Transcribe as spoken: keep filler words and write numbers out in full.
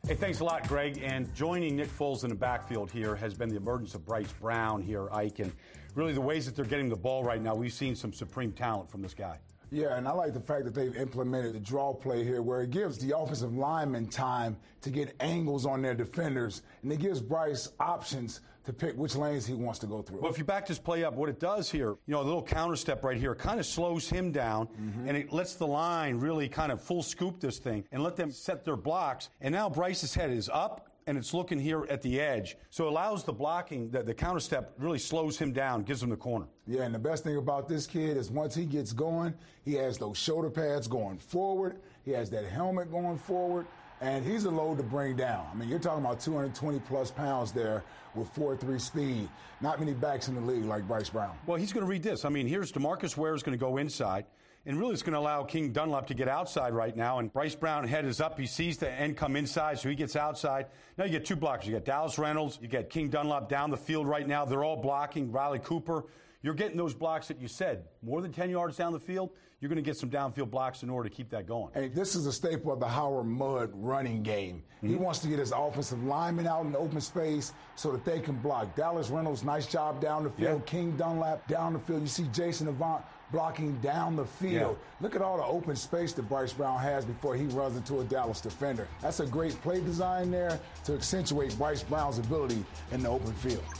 Hey, thanks a lot, Greg. And joining Nick Foles in the backfield here has been the emergence of Bryce Brown here, Ike. And really the ways that they're getting the ball right now, we've seen some supreme talent from this guy. Yeah, and I like the fact that they've implemented the draw play here where it gives the offensive lineman time to get angles on their defenders, and it gives Bryce options to pick which lanes he wants to go through. Well, if you back this play up, what it does here, you know, a little counter step right here kind of slows him down, mm-hmm. and it lets the line really kind of full scoop this thing and let them set their blocks. And now Bryce's head is up, and it's looking here at the edge. So it allows the blocking, the, the counter step really slows him down, gives him the corner. Yeah, and the best thing about this kid is once he gets going, he has those shoulder pads going forward. He has that helmet going forward. And he's a load to bring down. I mean, you're talking about two hundred twenty plus pounds there with four three speed. Not many backs in the league like Bryce Brown. Well, he's going to read this. I mean, here's DeMarcus Ware is going to go inside. And really it's going to allow King Dunlap to get outside right now. And Bryce Brown head is up. He sees the end come inside, so he gets outside. Now you get two blockers. You got Dallas Reynolds. You get King Dunlap down the field right now. They're all blocking. Riley Cooper. You're getting those blocks that you said. More than ten yards down the field, you're going to get some downfield blocks in order to keep that going. Hey, this is a staple of the Howard Mudd running game. Mm-hmm. He wants to get his offensive linemen out in the open space so that they can block. Dallas Reynolds, nice job down the field. Yeah. King Dunlap down the field. You see Jason Avant blocking down the field. Yeah. Look at all the open space that Bryce Brown has before he runs into a Dallas defender. That's a great play design there to accentuate Bryce Brown's ability in the open field.